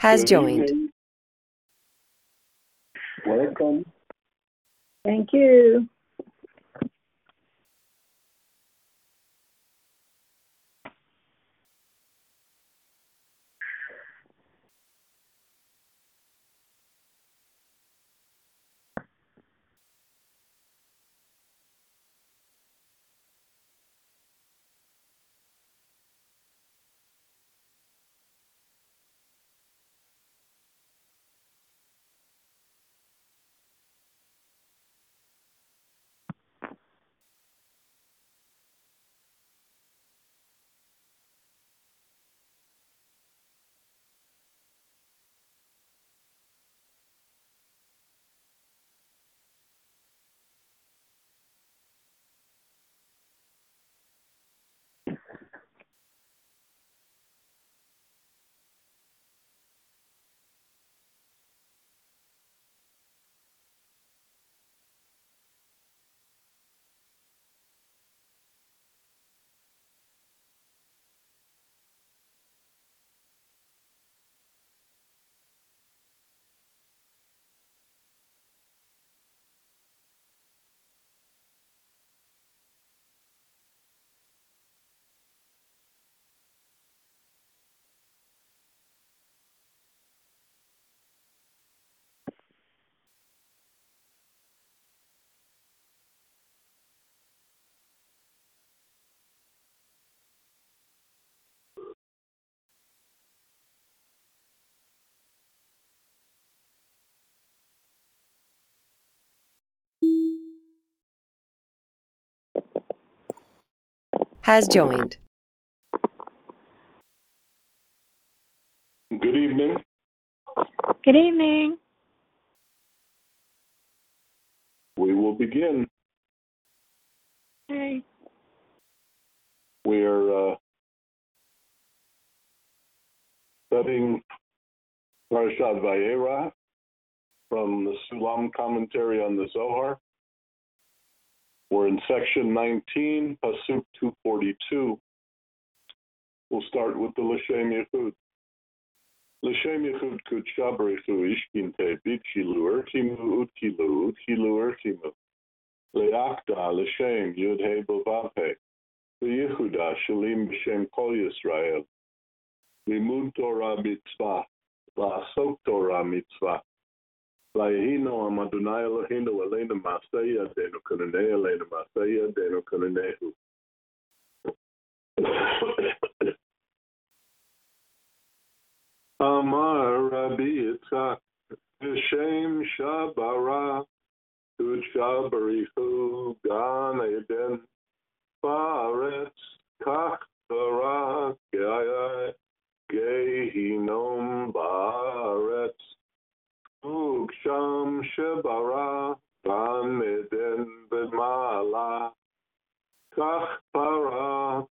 has Good joined. evening. Welcome. Thank you. Has joined. Good evening. Good evening. We will begin. Hey. We're studying Parashat Vayera from the Sulam commentary on the Zohar. We're in section 19, Pasuk 242. We'll start with the L'Shem Yechud. L'Shem Yechud Kudsha B'Richu Ishkinte B'Chilu Ertimu Utkilu Ertimu Le'akda L'Shem Yud He Bovav He V'Yehuda Shalim B'Shem Kol Yisrael Limud Torah Mitzvah La'asok Torah Mitzvah La'yehino Am Adonai Eloheinu Aleinu Ma'aseh Yadeinu Kononei Aleinu Ma'aseh Yadeinu Kononehu. Amar Rabbi Yitzchak Hashem Shabara Kudsha B'Richu Gan Eden Ba'aretz Kach Bara Gehinom Ba'aretz Uksham Shebara Gan Eden B'Mala Kach Bara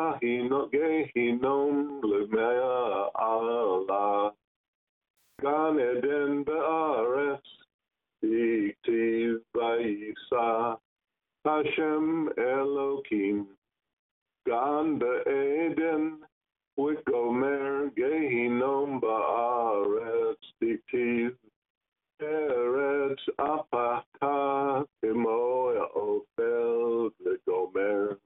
Gehinom L'Mea Allah Gan Eden Ba'aretz Iktiv Vayisa Hashem Elokim Gan Be'eden Wikomer Gehinom Ba'aretz Iktiv Eretz Apata Kimo Ofel V'Gomer.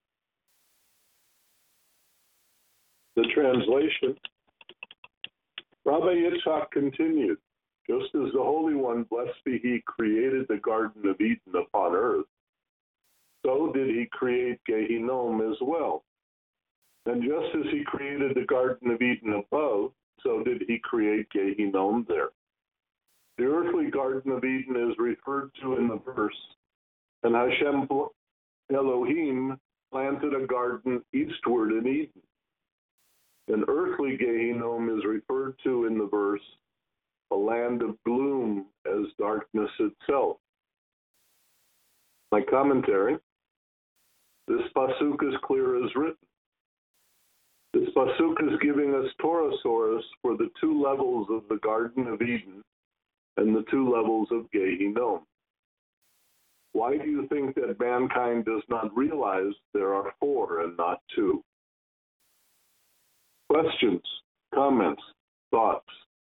The translation. Rabbi Yitzchak continued, just as the Holy One, blessed be He, created the Garden of Eden upon earth, so did He create Gehinom as well. And just as He created the Garden of Eden above, so did He create Gehinom there. The earthly Garden of Eden is referred to in the verse, and Hashem Elohim planted a garden eastward in Eden. An earthly Gehinom is referred to in the verse, a land of gloom as darkness itself. My commentary, this pasuk is clear as written. This pasuk is giving us Torah source for the two levels of the Garden of Eden and the two levels of Gehinom. Why do you think that mankind does not realize there are four and not two? Questions, comments, thoughts?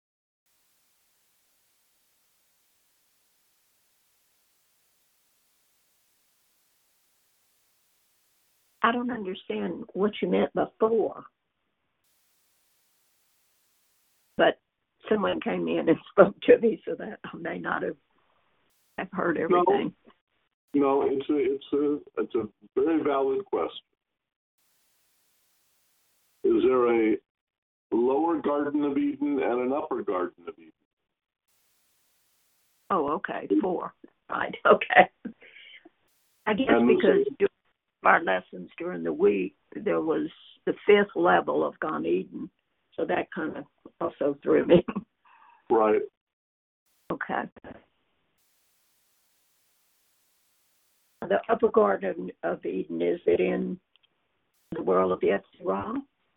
I don't understand what you meant before. But someone came in and spoke to me, so that I may not have heard everything. No, it's a very valid question. Is there a lower Garden of Eden and an upper Garden of Eden? Oh, okay, 4. Right, okay. I guess because during our lessons during the week, there was the 5th level of Gan Eden, so that kind of also threw me. Right. Okay. The upper Garden of Eden, is it in the world of Yetzirah?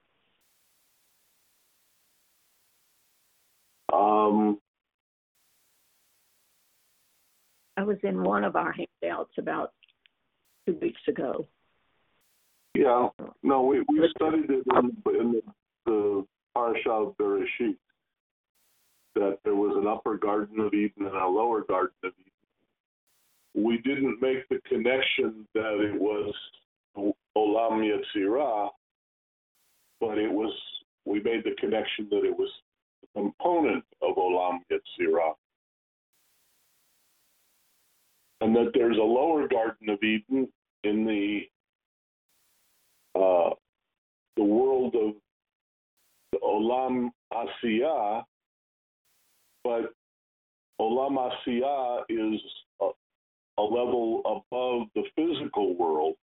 I was in one of our handouts about 2 weeks ago. Yeah. No, we studied it in the Parashah of Bereshit, that there was an upper Garden of Eden and a lower Garden of Eden. We didn't make the connection that it was Olam Yetzirah, but we made the connection that it was a component of Olam Yetzirah. And that there's a lower Garden of Eden in the world of the Olam Asiyah, but Olam Asiyah is a level above the physical world.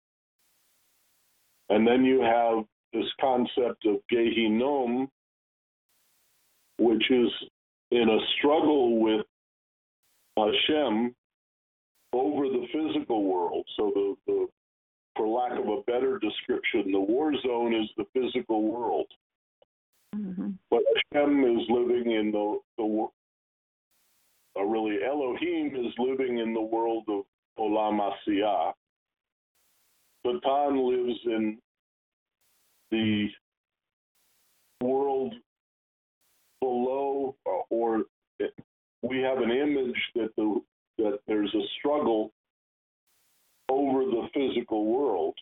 And then you have this concept of Gehinom, which is in a struggle with Hashem over the physical world. So for lack of a better description, the war zone is the physical world. Mm-hmm. But Hashem is living in really Elohim is living in the world of Olam Asiyah. Satan lives in the world below, or we have an image that there's a struggle over the physical world,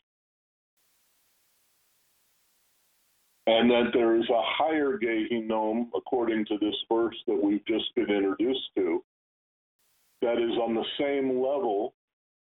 and that there is a higher Gehinom, according to this verse that we've just been introduced to, that is on the same level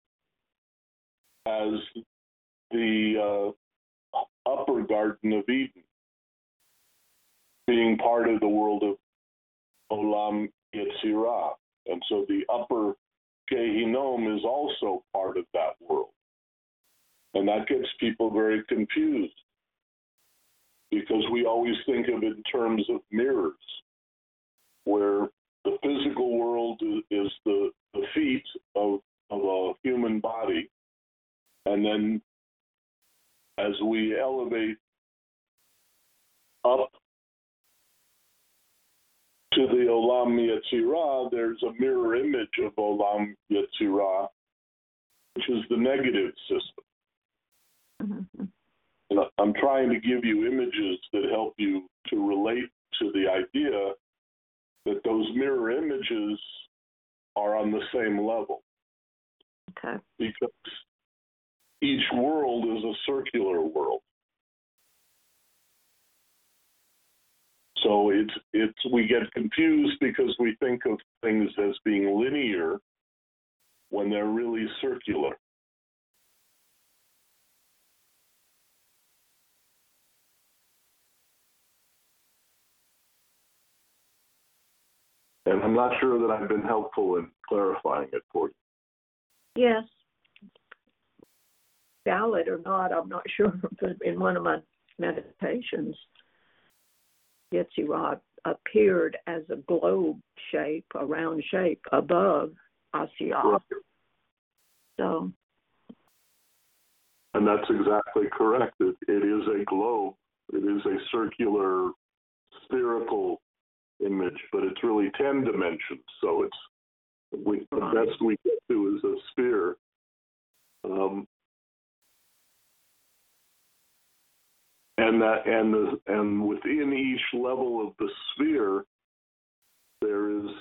as the upper Garden of Eden, being part of the world of Olam Yetzirah. And so the upper Gehinom is also part of that world. And that gets people very confused, because we always think of it in terms of mirrors, where the physical world is the feet of a human body. And then as we elevate up to the Olam Yetzirah, there's a mirror image of Olam Yetzirah, which is the negative system. Mm-hmm. And I'm trying to give you images that help you to relate to the idea that those mirror images are on the same level. Okay. Because each world is a circular world. So we get confused because we think of things as being linear when they're really circular. And I'm not sure that I've been helpful in clarifying it for you. Yes. Valid or not, I'm not sure, but in one of my meditations, Yetzirah appeared as a globe shape, a round shape above Asiyah. So. And that's exactly correct. It is a globe. It is a circular, spherical image, but it's really 10 dimensions. So the best we get to is a sphere. And within each level of the sphere, there is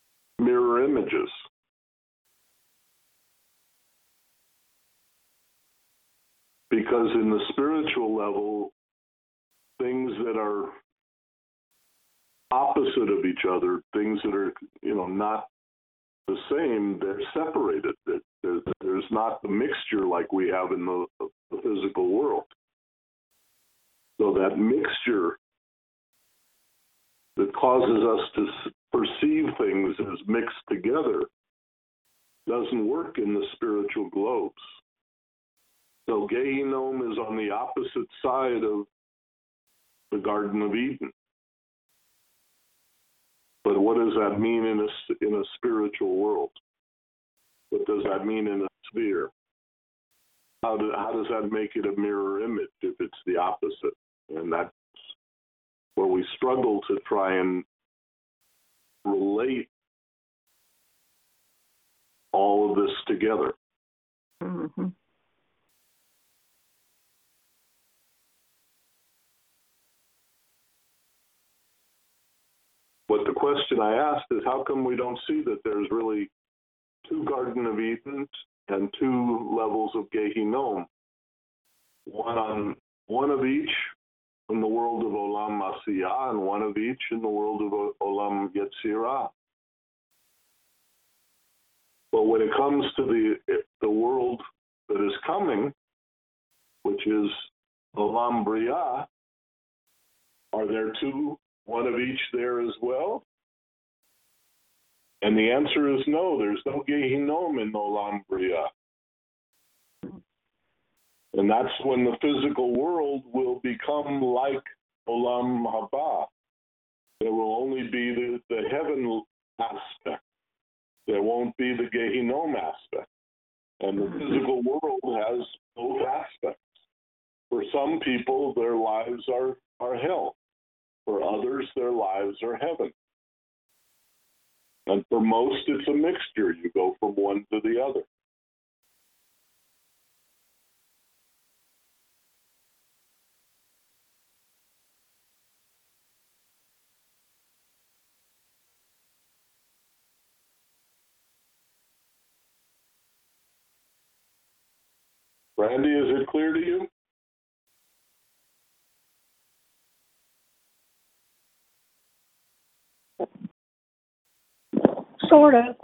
mirror images. Whereas in the spiritual level, things that are opposite of each other, things that are, not the same, they're separated. There's not the mixture like we have in the physical world. So that mixture that causes us to perceive things as mixed together doesn't work in the spiritual globes. So Gehinnom is on the opposite side of the Garden of Eden. But what does that mean in a spiritual world? What does that mean in a sphere? How does that make it a mirror image if it's the opposite? And that's where we struggle to try and relate all of this together. Mm-hmm. But the question I asked is, how come we don't see that there's really two Garden of Edens and two levels of Gehinnom? One of each in the world of Olam Asiyah and one of each in the world of Olam Yetzirah. But when it comes to the world that is coming, which is Olam Briah, are there two, one of each there as well? And the answer is no, there's no Gehinnom in Olam Briah. And that's when the physical world will become like Olam Haba. There will only be the heaven aspect. There won't be the Gehinnom aspect. And the physical world has both aspects. For some people, their lives are hell. For others, their lives are heaven. And for most, it's a mixture. You go from one to the other. Randy, is it clear to you? Sort of.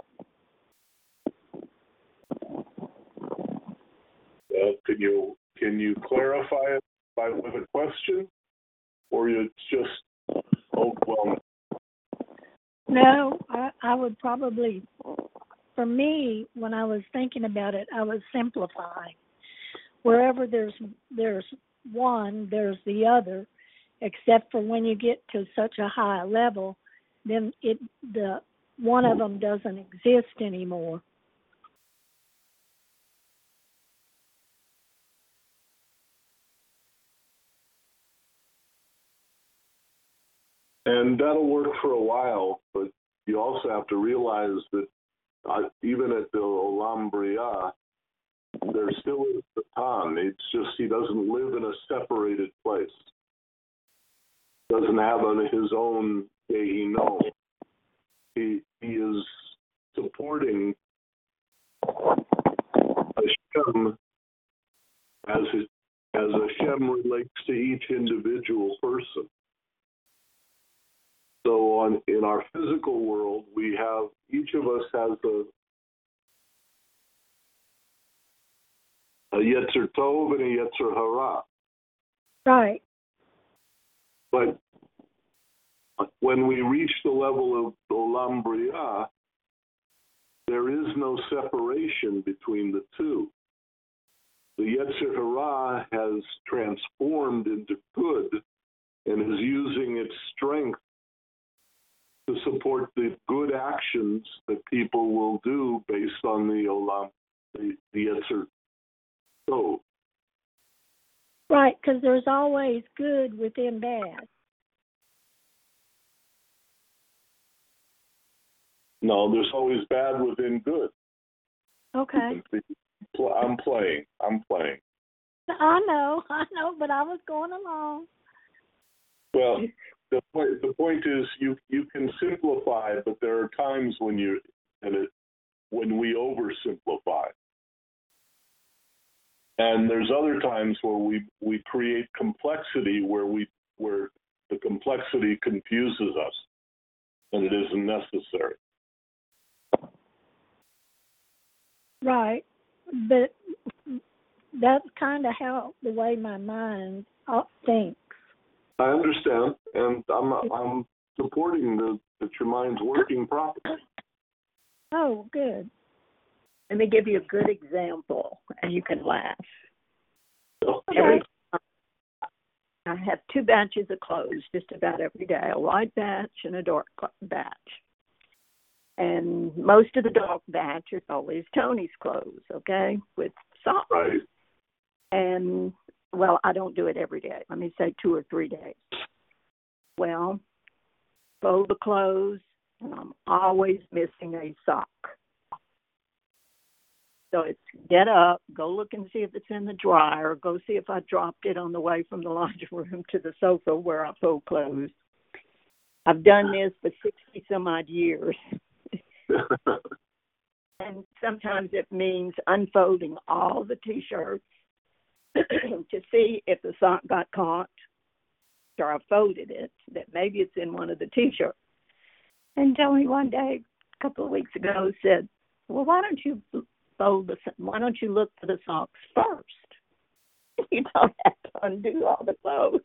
Can you clarify it with a question, or it's just overwhelming? No, I would probably, for me, when I was thinking about it, I was simplifying. Wherever there's one, there's the other, except for when you get to such a high level, then the one of them doesn't exist anymore. And that'll work for a while, but you also have to realize that even at the Olam Briah, there still is the Tan. It's just he doesn't live in a separated place. Doesn't have his own Gehinnom. He is supporting Hashem as Hashem relates to each individual person. So in our physical world, we have, each of us has a Yetzer Tov and a Yetzer Hara. Right. But when we reach the level of Olam Briah, there is no separation between the two. The Yetzer Hara has transformed into good and is using its strength to support the good actions that people will do based on the Olam, the Yetzer Tov. Right, because there's always good within bad. No, there's always bad within good. Okay. I'm playing. I know, but I was going along. Well, the point is you can simplify, but there are times when we oversimplify. And there's other times where we create complexity where the complexity confuses us and it isn't necessary. Right. But that's kind of how the way my mind thinks. I understand, and I'm supporting that your mind's working properly. Oh, good. Let me give you a good example, and you can laugh. Okay. I have 2 batches of clothes just about every day, a white batch and a dark batch. And most of the dark batch is always Tony's clothes, okay, with socks. Right. And, well, I don't do it every day. Let me say 2 or 3 days. Well, fold the clothes, and I'm always missing a sock. So it's get up, go look and see if it's in the dryer, go see if I dropped it on the way from the laundry room to the sofa where I fold clothes. I've done this for 60 some odd years. And sometimes it means unfolding all the T-shirts to see if the sock got caught after I folded it, that maybe it's in one of the T-shirts. And Tony one day, a couple of weeks ago, said, well, why don't you look for the socks first? You don't have to undo all the clothes.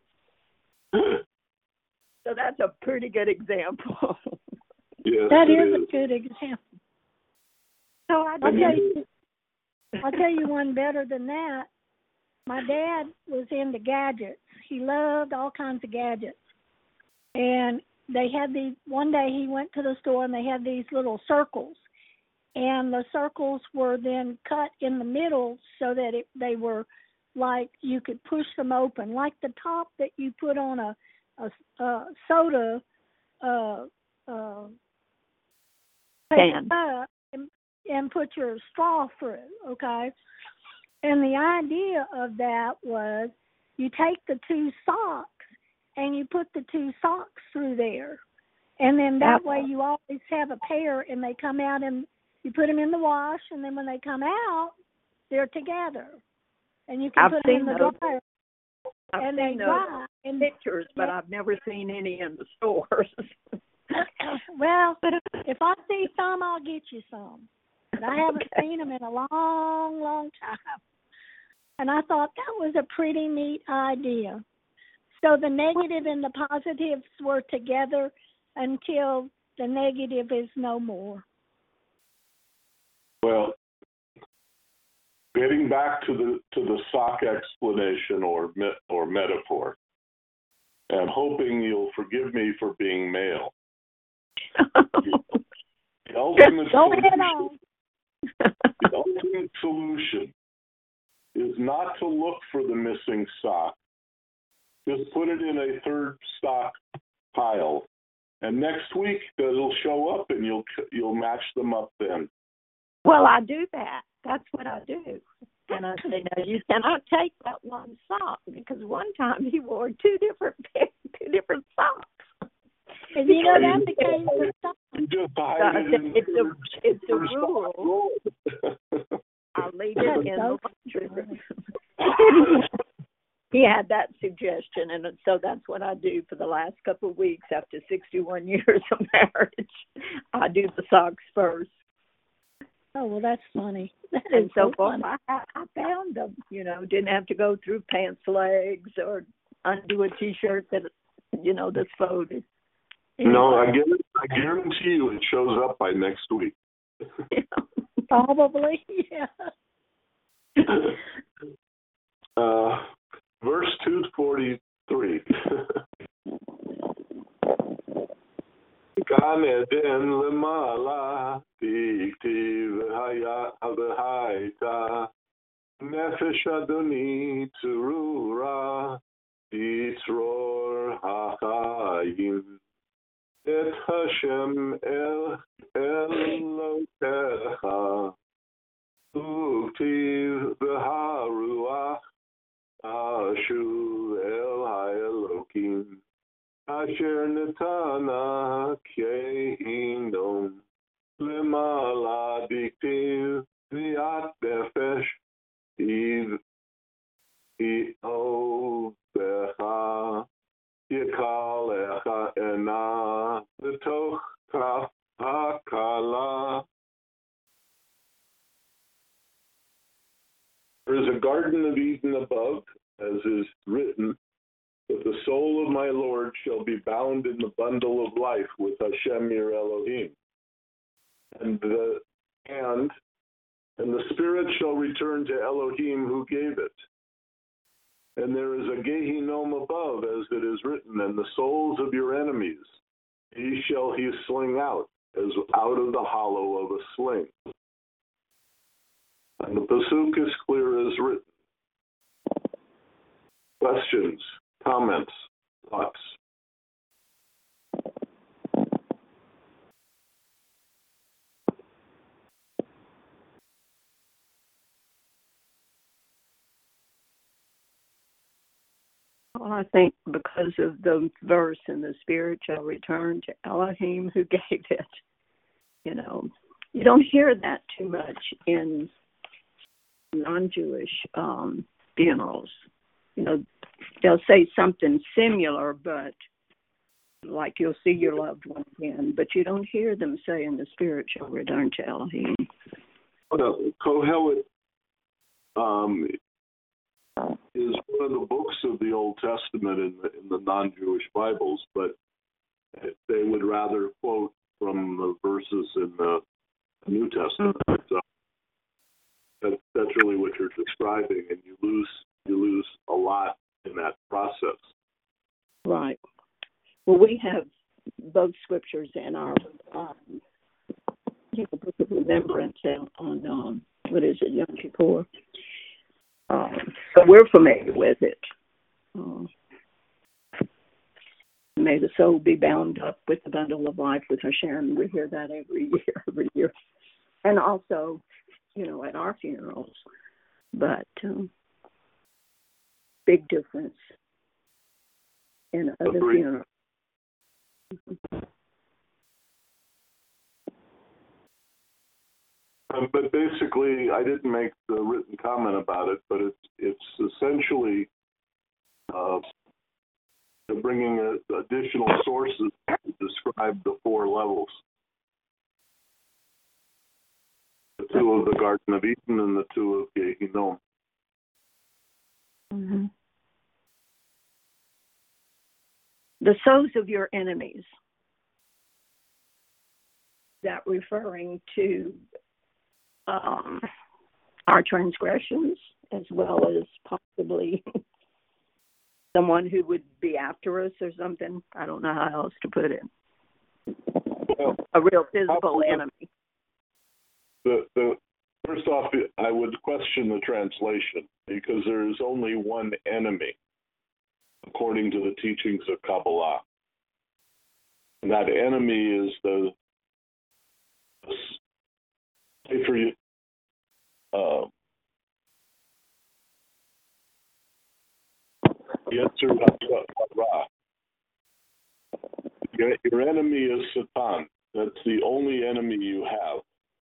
So that's a pretty good example. Yes, That is a good example. So I'll tell you one better than that. My dad was into gadgets. He loved all kinds of gadgets. And they had these, one day he went to the store and they had these little circles. And the circles were then cut in the middle so that they were like you could push them open, like the top that you put on a soda can. And put your straw through, okay? And the idea of that was you take the 2 socks and you put the 2 socks through there. And then that way you always have a pair and they come out and you put them in the wash, and then when they come out, they're together. And you can put them in the dryer. I've seen those in pictures, but I've never seen any in the stores. Well, if I see some, I'll get you some. But I haven't seen them in a long, long time. And I thought that was a pretty neat idea. So the negative and the positives were together until the negative is no more. Well, getting back to the sock explanation or metaphor, and hoping you'll forgive me for being male. The ultimate solution is not to look for the missing sock. Just put it in a 3rd sock pile, and next week it'll show up, and you'll match them up then. Well, I do that. That's what I do. And I say, no, you cannot take that one sock, because one time he wore 2 different socks. And you know that became the sock. You just hide it it's a rule. I'll leave it in the laundry room. He had that suggestion, and so that's what I do for the last couple of weeks after 61 years of marriage. I do the socks first. Oh, well, that's funny. And so far, I found them. You know, didn't have to go through pants legs or undo a T-shirt that, that's folded. Anyway. No, I guarantee you it shows up by next week. Probably, yeah. Verse 243. Gan Eden lemala tiktiv hayaita nefesh adoni tzurura titzror hachayim et Hashem Elokecha uktiv b'haruach ashu el ha'elokim Asher netana keinom lemala diktiv viat nefesh ena b'toch kaf hakala. There is a Garden of Eden above, as is written, that the soul of my Lord shall be bound in the bundle of life with Hashem your Elohim. And the spirit shall return to Elohim who gave it. And there is a Gehinnom above, as it is written, and the souls of your enemies he shall sling out, as out of the hollow of a sling. And the pasuk is clear as written. Questions, comments, thoughts? Well, I think because of the verse in the spirit shall return to Elohim who gave it. You know, you don't hear that too much in non-Jewish funerals. You know, they'll say something similar, but like you'll see your loved one again, but you don't hear them saying the spirit shall return to Elohim. Well, Kohelet is one of the books of the Old Testament in the non-Jewish Bibles, but they would rather quote from the verses in the New Testament. So that's really what you're describing, and you lose a lot in that process. Right. Well, we have both scriptures in our book of remembrance on what is it, Yom Kippur. So we're familiar with it. May the soul be bound up with the bundle of life with Hashem. We hear that every year. And also, you know, at our funerals. But big difference in other funerals. But basically, I didn't make the written comment about it, but it's essentially bringing additional sources to describe the four levels. The two of the Garden of Eden and the two of Gehinnom. Mm-hmm. The souls of your enemies. That referring to our transgressions, as well as possibly someone who would be after us or something. I don't know how else to put it. Well, a real physical enemy. First off, I would question the translation because there is only one enemy, according to the teachings of Kabbalah. And that enemy is the Yetzer Hara. Your enemy is Satan. That's the only enemy you have.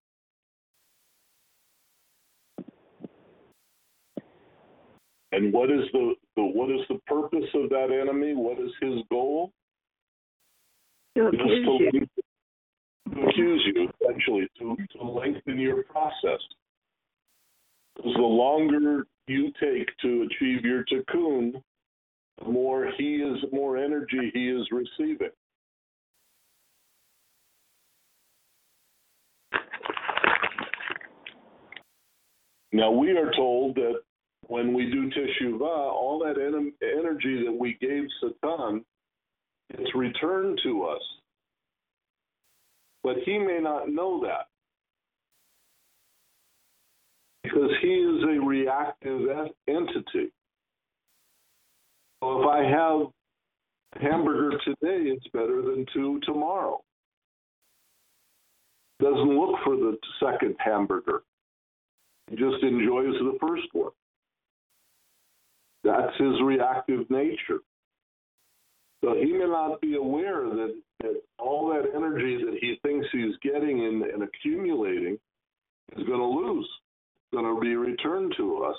And what is the purpose of that enemy? What is his goal? To accuse you, essentially, to lengthen your process. Because the longer you take to achieve your tikkun, the more energy he is receiving. Now we are told that when we do teshuvah, all that energy that we gave Satan, it's returned to us. But he may not know that. Because he is a reactive entity. So if I have a hamburger today, it's better than 2 tomorrow. Doesn't look for the second hamburger. He just enjoys the first one. That's his reactive nature. So he may not be aware that all that energy that he thinks he's getting and accumulating is going to lose. It's going to be returned to us.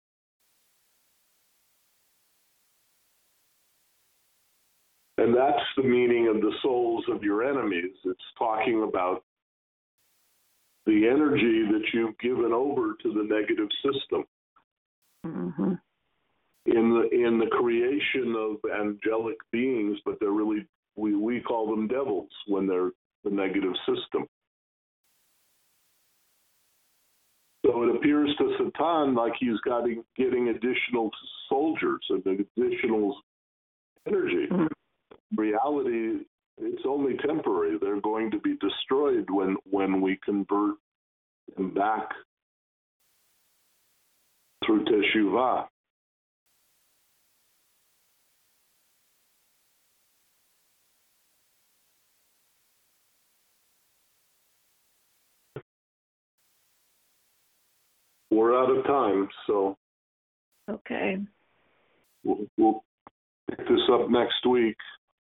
And that's the meaning of the souls of your enemies. It's talking about the energy that you've given over to the negative system. Mm-hmm. In the creation of angelic beings, but they're really, we call them devils when they're the negative system. So it appears to Satan like he's getting additional soldiers and additional energy. Mm-hmm. Reality, it's only temporary. They're going to be destroyed when we convert them back through Teshuvah. We're out of time, so okay. We'll pick this up next week.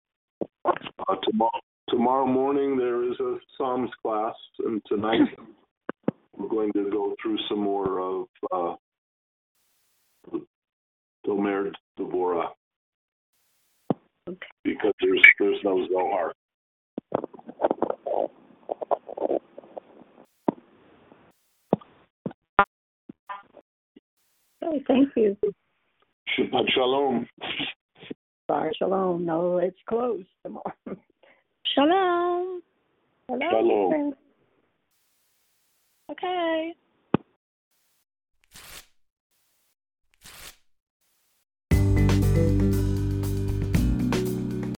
Tomorrow morning there is a Psalms class, and tonight we're going to go through some more of Tomer Devorah, okay. Because there's no Zohar. Okay, thank you. Shabbat Shalom. Bye, Shalom. No, it's closed tomorrow. Shalom. Shalom. Okay.